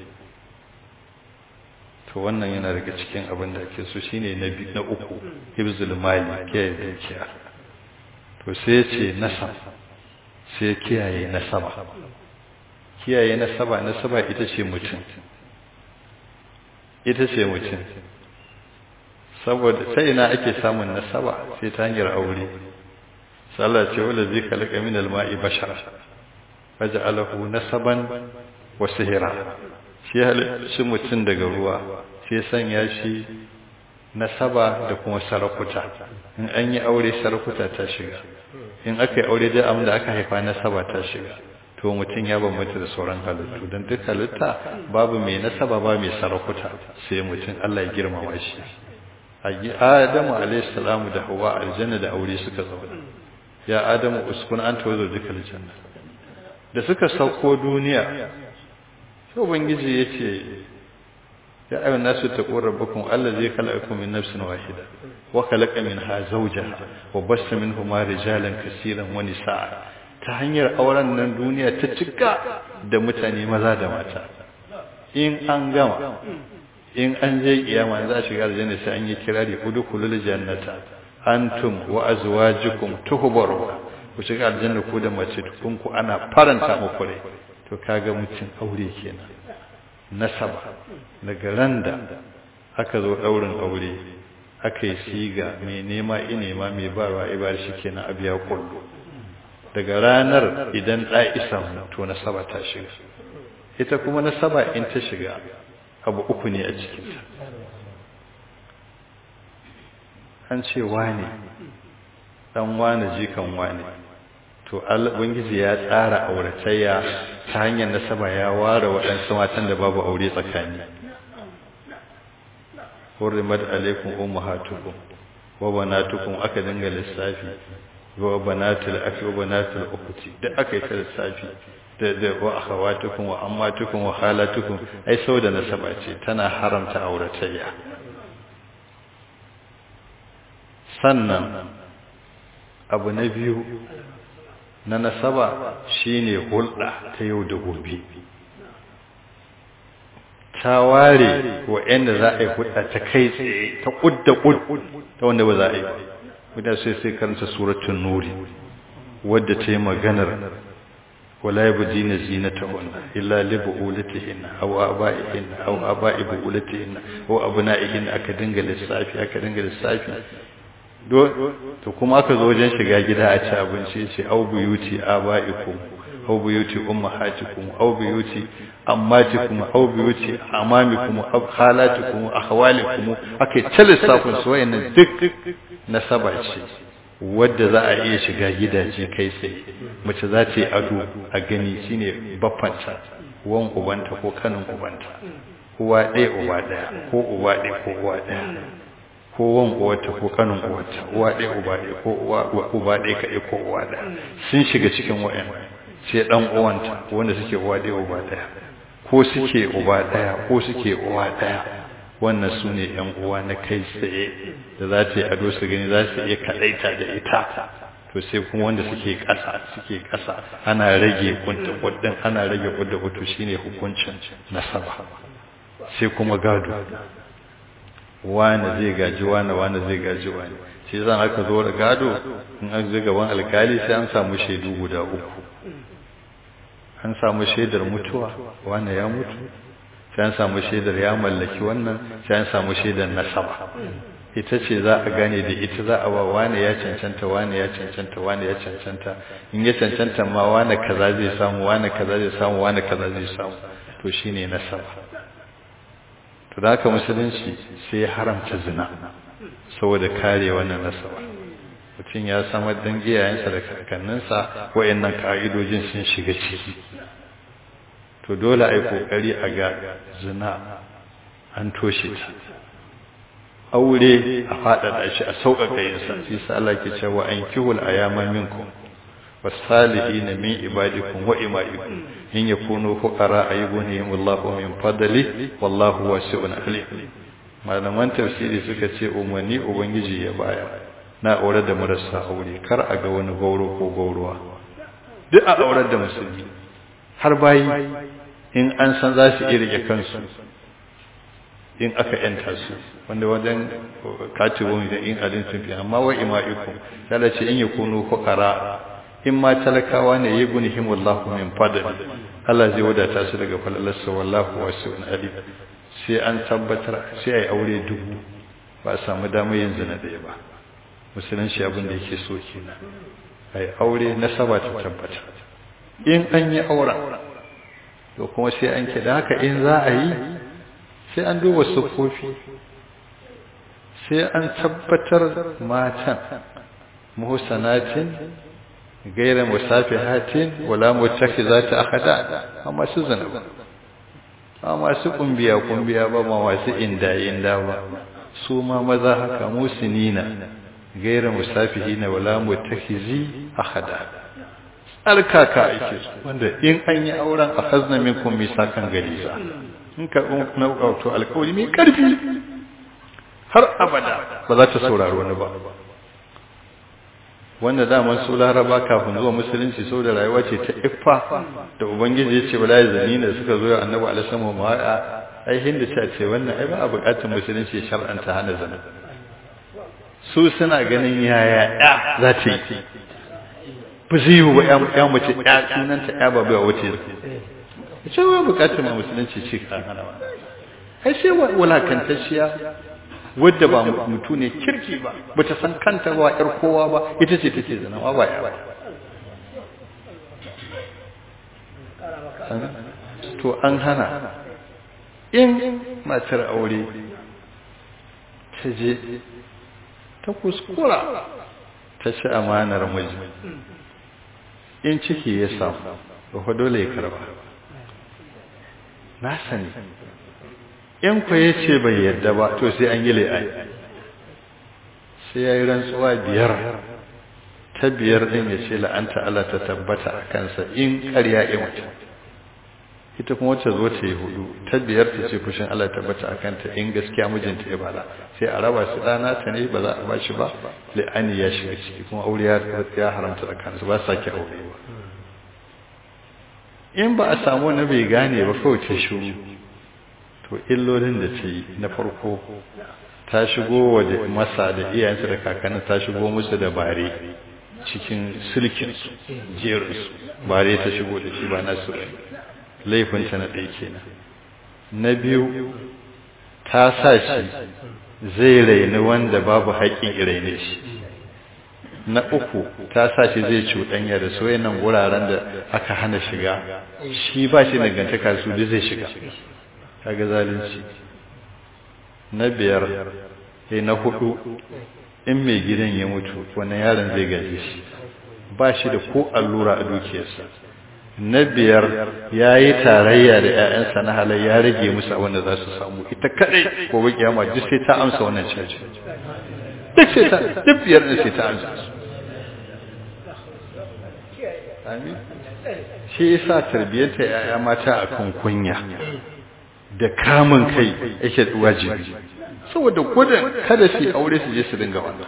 To wannan yana daga cikin abin da ake so, shine na na uku, hibzul mali, kiyaye dukiya. To sai ce nasab, sai kiyaye nasaba. Kiyaye nasaba, nasaba ita ce mutum, ita ce mutum. Saboda sai ina ake samun nasaba, sai ta hanyar aure. Sallah ce wala zai kalaka min alma'i bashara faj'alahu nasaban wa sihra. Shi shi mutum daga ruwa sai sanya shi nasaba da kuma sarakuta. In an yi aure sarakuta ta shiga, in aka yi aure da amma da aka haifa nasaba ta shiga. To mutum ya bambanta da sauran halittu, don duk halitta babu mai nasaba ba mai sarakuta sai mutum. Allah ya girmama shi. Adamu alayhi salamu da Hawwa aljanna da aure suka zauna. Ya Adamu uskun anta wa zawjukal janna. Da suka sauko duniya, sai ubangiji yace ya ayyuhan nasu taqu rabbakum allazi khalaqakum min nafsin wahida wa khalaqa minha zawjaha wa bassa minhuma rijalan kaseeran wa nisaa. Ta hanyar auren nan duniya ta cika da mutane maza da mata. In an gama, in an je kiyama za a shiga aljanna sai an yi kirari udkhulul jannata antum wa azwajukum tuhbaru, ku shiga aljanna ku da mace kun ku ana faranta muku rai. To kaga mutum aure kenan, nasaba. Daga randa aka zo daurin aure aka yi siga, mai nema inema mai barwa ibar shi kenan abiya kullu. Daga ranar idan da isa to nasaba ta shiga. Ita kuma nasaba in ta shiga abu uku ne a cikinta. An ce wane dan wane jikan wane, to Allah ubangiji ya tsara auratayya ta hanyar nasaba, ya ware waɗansu matan da babu aure tsakani. hurrimat alaikum ummahatukum wa banatukum, aka dinga lissafi, wa banatul akhi wa banatul ukhti, da aka yi ta lissafi, da da wa akhawatukum wa ammatukum wa khalatukum. Ai sau da nasaba ce tana haramta auratayya. Sannan abu na biyu na nasaba shine hulɗa ta yau da gobe. Ta ware wa'anda za a yi hulɗa ta kai tsaye, ta ƙudda ƙud, ta wanda ba za a yi ba. Wadda sai sai karanta suratul nuri, wadda ta yi maganar wala yabdina zinatahunna illa li bu'ulatihinna aw aba'ihinna aw aba'i bu'ulatihinna aw abna'ihinna, aka dinga lissafi aka dinga lissafi. To kuma aka zo wajen shiga gida a ci abinci, ce au buyuti aba'ikum au buyuti ummahatikum au buyuti ammatikum au buyuti amamikum au khalatikum akhwalikum, aka yi ta lissafin su. Wayannan duk nasaba ce wadda za a iya shiga gidaje kai tsaye mace za ta yi ado a gani shine baffanta wan ubanta ko kanin ubanta uwa ɗaya uba ɗaya ko uba ɗaya ko uwa ɗaya ko wan uwarta ko kanin uwarta uwa ɗaya uba ɗaya ko uba ɗaya kaɗai ko uwa ɗaya sun shiga cikin wa'yan sai ɗan uwanta wanda suke uwa ɗaya uba ɗaya ko suke uba ɗaya ko suke uwa ɗaya wannan su ne ‘yan uwa na kai tsaye da za ta yi ado su gani za su iya kaɗaita da ita to sai kuma wanda suke ƙasa suke ƙasa ana rage kunta kudin ana rage kudda kudu shine hukuncin nasaba sai kuma gado wani zai gaji wani wani zai gaji wani sai zan aka zo da gado in an zai gaban alkali sai an samu shaidu guda uku an samu shaidar mutuwa wani ya mutu sai an samu shaidar ya mallaki wannan sai an samu shaidar nasaba ita ce za a gane da ita za a ba wane ya cancanta wane ya cancanta wane ya cancanta in ya cancanta ma wane kaza zai samu wane kaza zai samu wane kaza zai samu to shine nasaba to da haka musulunci sai ya haramta zina saboda kare wannan nasaba mutum ya samar dan iyayensa da kakanninsa wayannan ka'idojin sun shiga ciki to dole ai kokari a ga zina an toshe ta aure a faɗaɗa shi a sauƙaƙa yinsa shi sa Allah ke cewa an kihul ayama minkum wasalihin min ibadikum wa imaikum in yakunu fuqara ayyuhum Allahu min fadli wallahu wasi'un alim malaman tafsiri suka ce umarni ubangiji ya baya na aure da marasa aure kar a ga wani gauro ko gauruwa duk a aurar da musulmi har bayi in an san za su iya rike kansu in aka yanta su wanda wajen katibun da in alin sun fi amma wa ima'ikum tala ce in yakunu fuqara in ma talakawa ne yughnihim wallahu min fadli Allah zai wadata su daga falalarsa wallahu wasi'un alim sai an tabbatar sai ai aure dubu ba a samu damar yin zina da ba musulunci abin da yake so kenan ai aure nasaba ta tabbata in an yi aura to kuma sai an kida haka in za a yi sai an duba sufofi sai an tabbatar matan muhsanatin gaira musafihatin wala mutakhizati akhada amma su zina ba amma su kumbiya kumbiya ba ma wasu inda inda ba su ma maza haka musinina gaira musafihina wala mutakhizi akhada alkaka ake wanda in an yi auren akhazna minkum misakan galiza in ka na auto alkawari mai karfi har abada ba za ta saurari wani ba wanda daman su laraba kafin zuwa musulunci sau da rayuwa ce ta iffa da ubangiji ya ce bala ya zani da suka zo ya annabi alisamu ma'a ai hindu ta ce wannan ai ba a bukatun musulunci ya shar'anta hana zana su suna ganin yaya ya za ta yi ba zai yi wa ya mace ya sunanta ya babu a wace ce wa bukatun ma musulunci ce ka hana ba ai sai wulakantacciya wadda ba mutu ne kirki ba ba ta san kanta ba yar kowa ba ita ce take zanawa ba ya ba to an hana in matar aure ta je ta kuskura ta ci amanar miji in ciki ya samu ba dole ya karba na sani in ku ya ce bai yarda ba to sai an yi la'ai sai ya yi rantsuwa biyar ta biyar ɗin ya ce la'anta Allah ta tabbata a kansa in ƙarya ya mutu ita kuma wacce zo ta yi hudu ta biyar ta ce fushin Allah tabbata a kanta in gaskiya mijinta ya bala sai a raba su ɗana ta ne ba za a ba shi ba la'ani ya shiga ciki kuma aure ya haramta da kansu ba sake aure ba in ba a samu na bai gane ba kawai ta shuru to illolin da ta yi na farko ta shigo wa masa da iyayensa da kakannin ta shigo musu da bare cikin sulkinsu jerinsu bare ta shigo da shi ba nasu rai laifinta na ɗaya kenan na biyu ta sa shi zai raini wanda babu haƙƙin raine shi na uku ta sa shi zai cuɗanya da soyayyen nan wuraren da aka hana shiga shi ba shi dangantaka su da zai shiga kaga zalunci na biyar sai na hudu in mai gidan ya mutu wannan yaron zai gaje shi ba shi da ko allura a dukiyarsa. Na biyar ya yi tarayya da 'ya'yansa na halai ya rage musu abin da za su samu ita kadai ko ba kiyama duk sai ta amsa wannan caji duk sai ta duk biyar ne sai ta amsa su. Amin. Shi yasa tarbiyyar 'ya'ya mata akan kunya da kamun kai yake wajibi saboda gudun kada su aure su je su dinga wannan.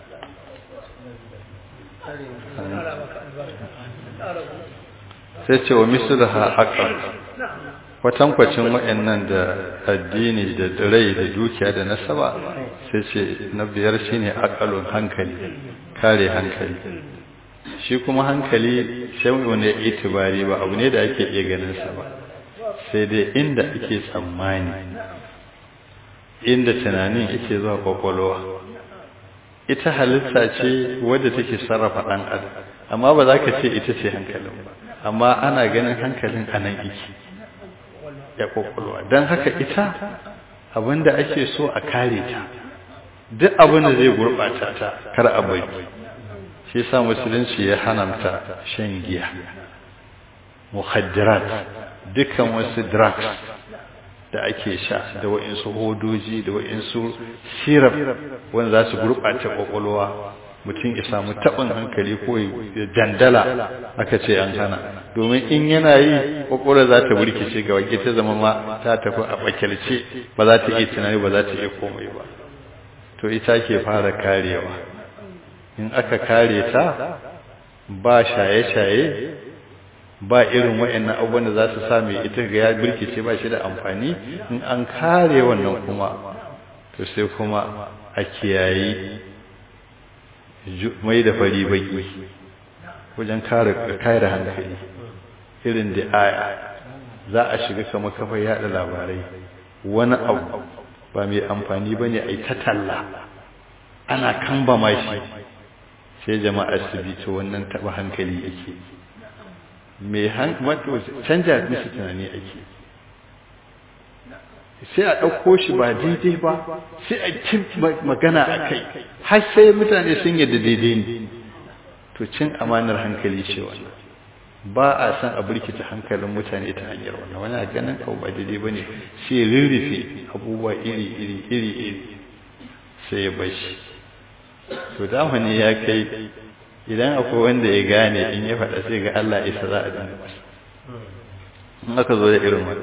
Sai ce wa misluha aqal kwatankwacin wayannan da addini da rai da dukiya da nasaba sai ce na biyar shine aqalun hankali kare hankali. Shi kuma hankali sai ne itibari ba abu ne da ake iya ganin sa ba sai dai inda ake tsammani inda tunanin yake zuwa kwakwalwa. Ita halitta ce wadda take sarrafa dan adam amma ba za ka ce ita ce hankalin ba amma ana ganin hankalin anan yake ya kwakwalwa don haka ita abinda ake so a kare ta duk abin da zai gurɓata ta kar a bari. Shi sa musulunci ya haramta shan giya muhaddirat dukkan wasu drugs da ake sha da wa'insu hodoji da wa'insu syrup wanda za su gurɓata kwakwalwa mutum ya samu taɓin hankali ko ya dandala aka ce an hana domin in yana yi kwakwalwa za ta burkice ga wake ta zama ma ta tafi a bakilce ba za ta iya tunani ba za ta iya komai ba. To ita ke fara karewa in aka kare ta ba shaye-shaye ba irin wa'annan abubuwan da za su sami ita ga ya birkice ba shi da amfani in an kare wannan kuma to sai kuma a kiyayi mai da fari baki wajen kare kare hankali irin da aya za a shiga kamar kafa yada labarai wani abu ba mai amfani bane ai ta talla ana kamba mashi sai jama'a su bi to wannan taba hankali yake mai hankali canja musu tunani ake sai a ɗauko shi ba daidai ba sai a cin magana a kai har sai mutane sun yadda daidai ne to cin amanar hankali ce wannan ba a san a burkita hankalin mutane ta hanyar wannan wani a ganin abu ba daidai ba ne sai rirrife abubuwa iri iri iri iri sai ya bashi to damani ya kai idan akwai wanda ya gane in ya faɗa sai ga Allah isa za a dinga masa in aka zo da irin wani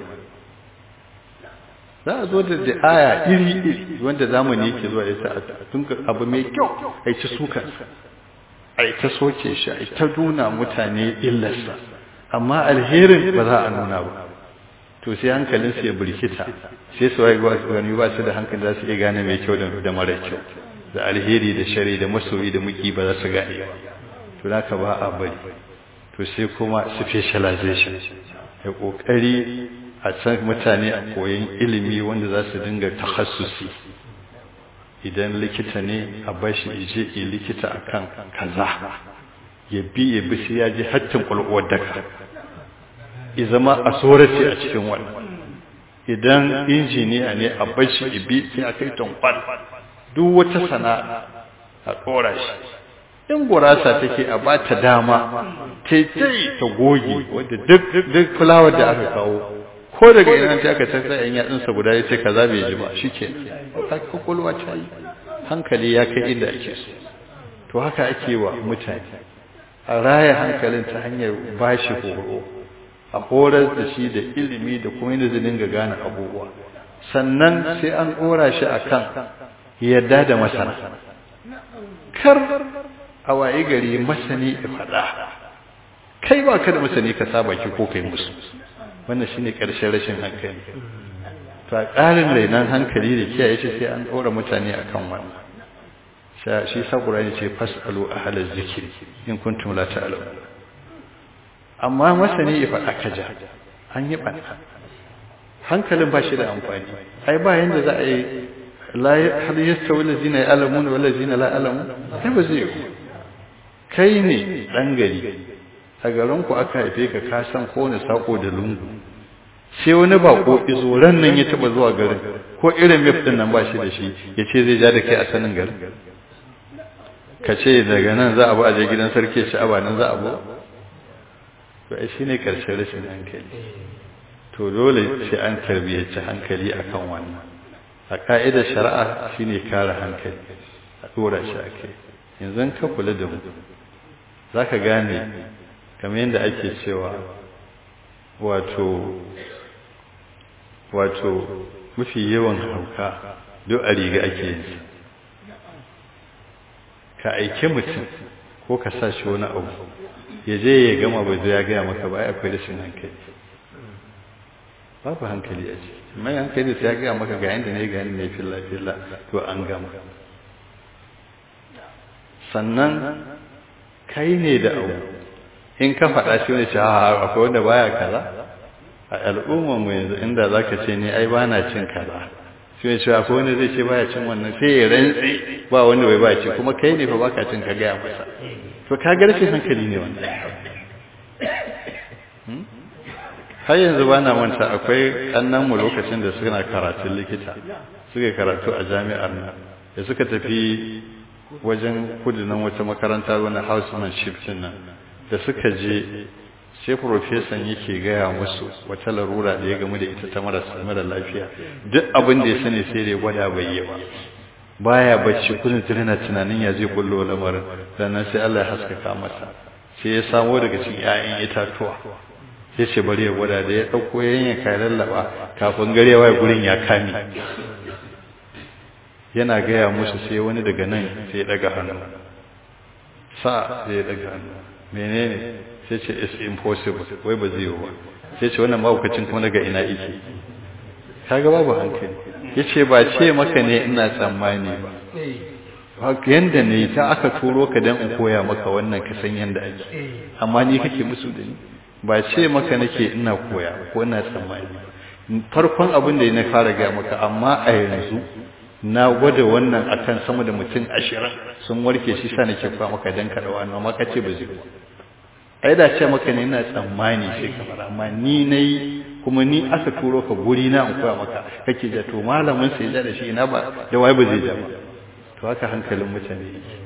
za a zo da aya iri iri wanda zamani yake zuwa yasa a tunka abu mai kyau a ci suka a ta soke shi a ta nuna mutane illarsa amma alherin ba za a nuna ba to sai hankalin su ya burkita sai su wai gani ba su da hankali za su iya gane mai kyau da mara kyau da alheri da shari da masoyi da muki ba za su gane ba to naka ba a bari to sai kuma specialization ya kokari a san mutane a koyon ilimi wanda za su dinga takhassusi idan likita ne a bashi ije yi likita akan kaza ya bi ya bi sai ya ji hattin kwalwar daka ya zama a tsorace a cikin wannan idan injiniya ne a bashi ibi sai a kai tankwal duk wata sana'a a tsora shi in gurasa take a ba ta dama taitai ta goge wadda duk fulawar da aka kawo ko daga ina ta aka tsaya yan yatsunsa guda ya ce kaza bai ji ba shike ta kokolwa ta yi hankali ya kai inda ake so to haka ake wa mutane a raya hankalin ta hanyar bashi horo a horar da shi da ilimi da kuma yadda zai dinga gane abubuwa sannan sai an dora shi akan yadda da masana kar a waye gari masani ya faɗa kai ba ka da masani ka saba ki ko kai musu wannan shine ƙarshen rashin hankali to a ƙarin rainan hankali da kiyaye shi sai an ɗora mutane akan wannan shi sa Qur'ani ce fasalu ahlaz zikri in kuntum la ta'lamun amma masani ya faɗa kaja an yi ɓanna hankalin ba shi da amfani ai ba yanda za a yi la hal yastawi allazina ya'lamuna wal ladzina la ya'lamun kai ba zai yi kai ne dan gari a garin ku aka haife ka ka san ko ne sako da lungu sai wani bako izo ran nan ya taba zuwa garin ko irin map din nan ba shi da shi yace zai ja da kai a sanin garin ka ce daga nan za a bu a je gidan sarki ci aba nan za a bu to ai shine karshen rashin hankali to dole sai an tarbiyyaci hankali akan wannan a ka'idar shari'a shine kare hankali a dora shi akai yanzu ka kula da mu zaka gane kamar yadda ake cewa wato wato mafi yawan hauka duk a riga ake yin ka aike mutum ko ka sa shi wani abu ya je ya gama ba zai ya gaya maka ba akwai rashin hankali babu hankali a ciki mai hankali sai ya gaya maka ga yanda ne ga yanda ne filla filla to an gama sannan kai ne da abu in ka faɗa shi wani ce a akwai wanda baya kaza a al'ummar mu yanzu inda zaka ce ni ai bana cin kaza shi ne cewa akwai wanda zai ce baya cin wannan sai ya rantsi ba wanda bai baya ci kuma kai ne fa baka cin ka ga masa to ka ga rashin hankali ne wannan har yanzu bana manta akwai kannan mu lokacin da suna karatun likita suka karatu a jami'ar nan da suka tafi wajen kudu nan wata makaranta wani housemanship din nan da suka je sai profesan yake gaya musu wata larura da ya gamu da ita ta marasa mara lafiya duk abin da ya sani sai da ya gwada bai yi ba baya bacci kullum tana tunanin ya zai kullo lamarin sannan sai Allah ya haskaka masa sai ya samo daga cikin ƴaƴan itatuwa sai ce bari ya gwada da ya dauko yayin kai lallaba kafin garewa gurin ya kame yana gaya musu sai wani daga nan sai ya daga hannu sa sai ya daga hannu menene sai ce it's impossible wai ba zai yi ba sai ce wannan mahaukacin kuma daga ina yake kaga babu hankali yace ba ce maka ne ina tsammani ba yanda ne ta aka turo ka dan in koya maka wannan ka san yanda ake amma ni kake musu da ni ba ce maka nake ina koya ko ina tsammani farkon abin da na fara ga maka amma a yanzu na gwada wannan akan sama da mutum ashirin sun warke shi sa nake koya maka dan ka dawo amma kace ba zai ai da ce maka ne ina tsammani sai kamar amma ni nayi kuma ni aka turo ka guri na in koya maka kake da to malamin sai da shi ina ba da wai ba zai da ba to haka hankalin mutane yake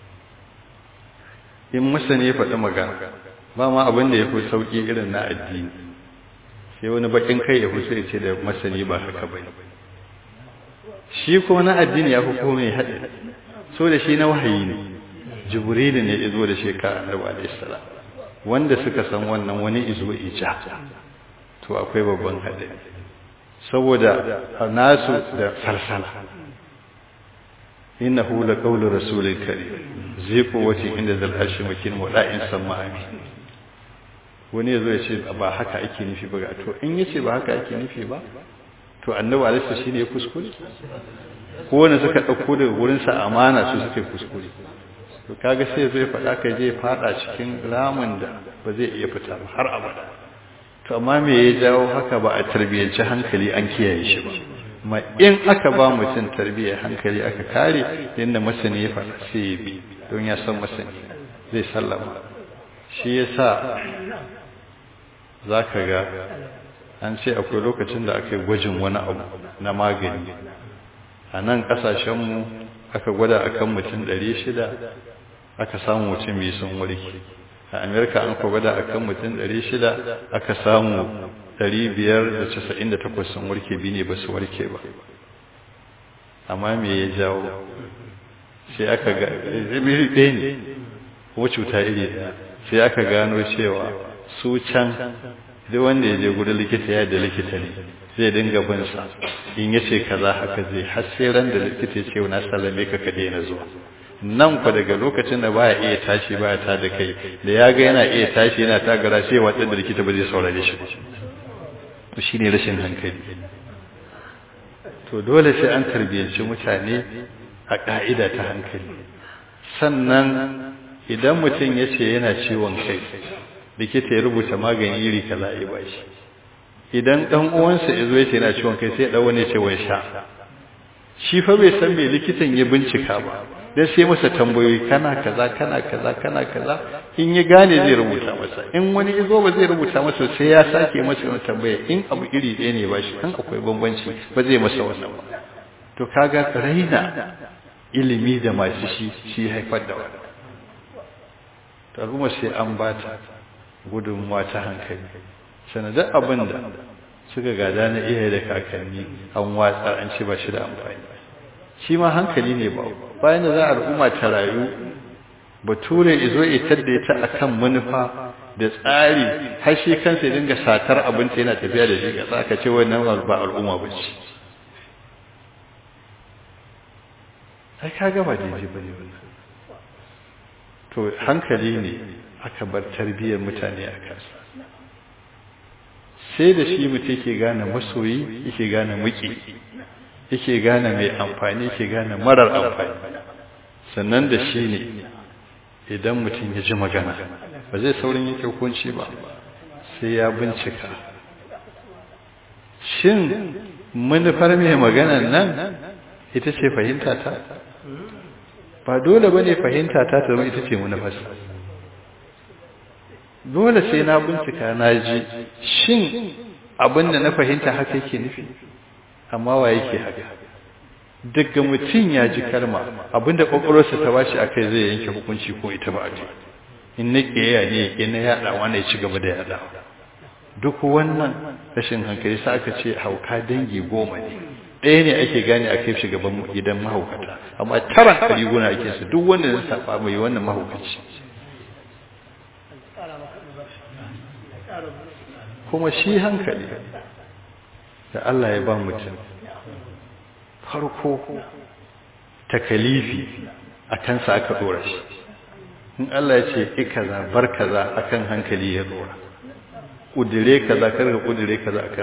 in masani ya faɗi magana ba ma abin da yafi sauki irin na addini sai wani bakin kai ya fusa ya ce da masani ba haka bane shi kuma na addini ya fi komai haɗe so da shi na wahayi ne jibrilu ne ya zo da shi ka annabi alaihi salam wanda suka san wannan wani izo ija to akwai babban haɗari saboda nasu da sarsala innahu laqawlu rasulil karim zai quwwati inda zal arshi makin wada'in sama'ani wani yazo ya ce ba haka ake nufi ba to in yace ba haka ake nufi ba to annabi alaihi shine ya kuskure ko wanda suka dauko daga gurin sa amana su suke kuskure to kaga sai zai faɗa kai zai fada cikin ramin da ba zai iya fita ba har abada to amma me ya jawo haka ba a tarbiyyanci hankali an kiyaye shi ba ma in aka ba mutum tarbiyyar hankali aka kare yanda masani ya faɗa sai ya bi don ya san masani zai sallama shi yasa zaka ga an ce akwai lokacin da aka yi gwajin wani abu na magani a nan kasashenmu aka gwada akan mutum ɗari shida aka samu mutum biyu sun warke a amerika an kwa gwada akan mutum ɗari shida aka samu ɗari biyar da casa'in da takwas sun warke biyu ne ba su warke ba amma me ya jawo sai aka ga iri ɗaya ne kuma cuta iri ɗaya sai aka gano cewa su can duk wanda ya je gudun likita ya da likita ne zai dinga bin sa in yace kaza haka zai har sai ran da likita ya ce na sallame ka ka daina zuwa nan ku daga lokacin da baya iya tashi baya ta da kai da ya ga yana iya tashi yana tagara sai wanda da likita ba zai saurare shi ba to shine rashin hankali to dole sai an tarbiyyanci mutane a ka'ida ta hankali sannan idan mutum yace yana ciwon kai likita ya rubuta magani iri kaza ya bashi idan dan uwansa yazo yace yana ciwon kai sai dawo ne ce wai sha shi fa bai san me likitan ya bincika ba dan sai masa tambayoyi kana kaza kana kaza kana kaza in ya gane zai rubuta masa in wani yazo ba zai rubuta masa sai ya sake masa wani tambaya in abu iri ɗaya ne bashi dan akwai bambanci ba zai masa wannan ba to kaga raina ilimi da masu shi shi haifar da wani al'umma sai an ba ta gudunmuwa ta hankali sanadar abin da suka gada na iyaye da kakanni an watsa an ce ba shi da amfani shi ma hankali ne ba bayan da za a al'umma ta rayu bature izo itar da ita akan manufa da tsari har shi kansa ya dinga satar abinci yana tafiya da shi ga tsaka ce wannan ba al'umma ba ce ai kaga ba daidai bane wannan to hankali ne aka bar tarbiyyar mutane a kansa sai da shi mutum yake gane masoyi yake gane muki yake gane mai amfani yake gane marar amfani sannan da shi ne idan mutum ya ji magana ba zai saurin yake hukunci ba sai ya bincika shin manufar mai magana nan ita ce fahimta ta ba dole bane fahimta ta ta zama ita ce manufarsa dole sai na bincika na ji shin abin da na fahimta haka yake nufi amma wa yake haka daga mutum ya ji kalma abinda kwakwalwarsa ta bashi a kai zai yanke hukunci ko ita ba a ce in na ƙiyaya ne ya na yaɗa wani ya ci gaba da yaɗa duk wannan rashin hankali sa aka ce hauka dangi goma ne ɗaya ne ake gane a kai shugaban gidan mahaukata amma taran riguna ake su duk wanda ya saba mai wannan mahaukaci kuma shi hankali da Allah ya ba mutum farko takalifi a kansa aka dora shi in Allah ya ce ikaza bar kaza akan hankali ya dora kudire kaza karka kudire kaza akan